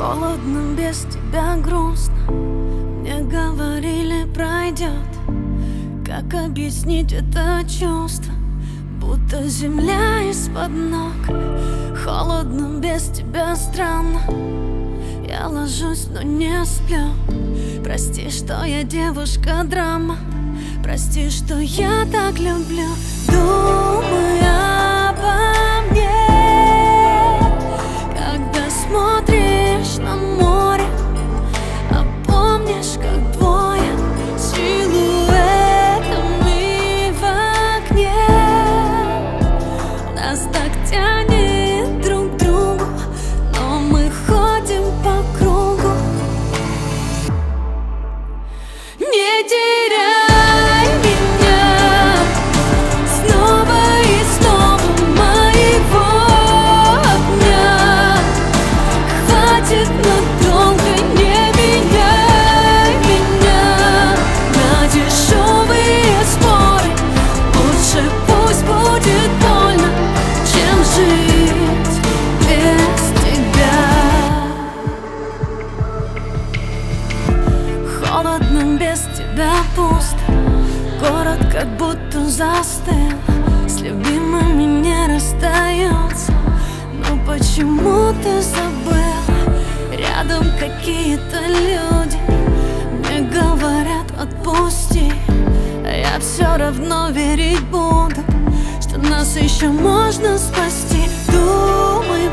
Холодно, без тебя грустно. Мне говорили, пройдет. Как объяснить это чувство? Будто земля из-под ног. Холодно, без тебя странно. Я ложусь, но не сплю. Прости, что я девушка-драма. Прости, что я так люблю. Думай обо мне, когда смотришь на море. А помнишь, как двое силуэтами в окне. Нас так тянет друг к другу, но мы ходим по кругу. Не теряй меня снова и снова, моего огня. Хватит надолго, не меняй меня на дешевые споры. Лучше пусть будет больно, чем жить без тебя. Холодно, без тебя пусто. Город как будто застыл. С любимыми не расстается. Но почему ты забыл? Рядом какие-то люди мне говорят, отпусти. А я все равно верить буду, что нас еще можно спасти. Думай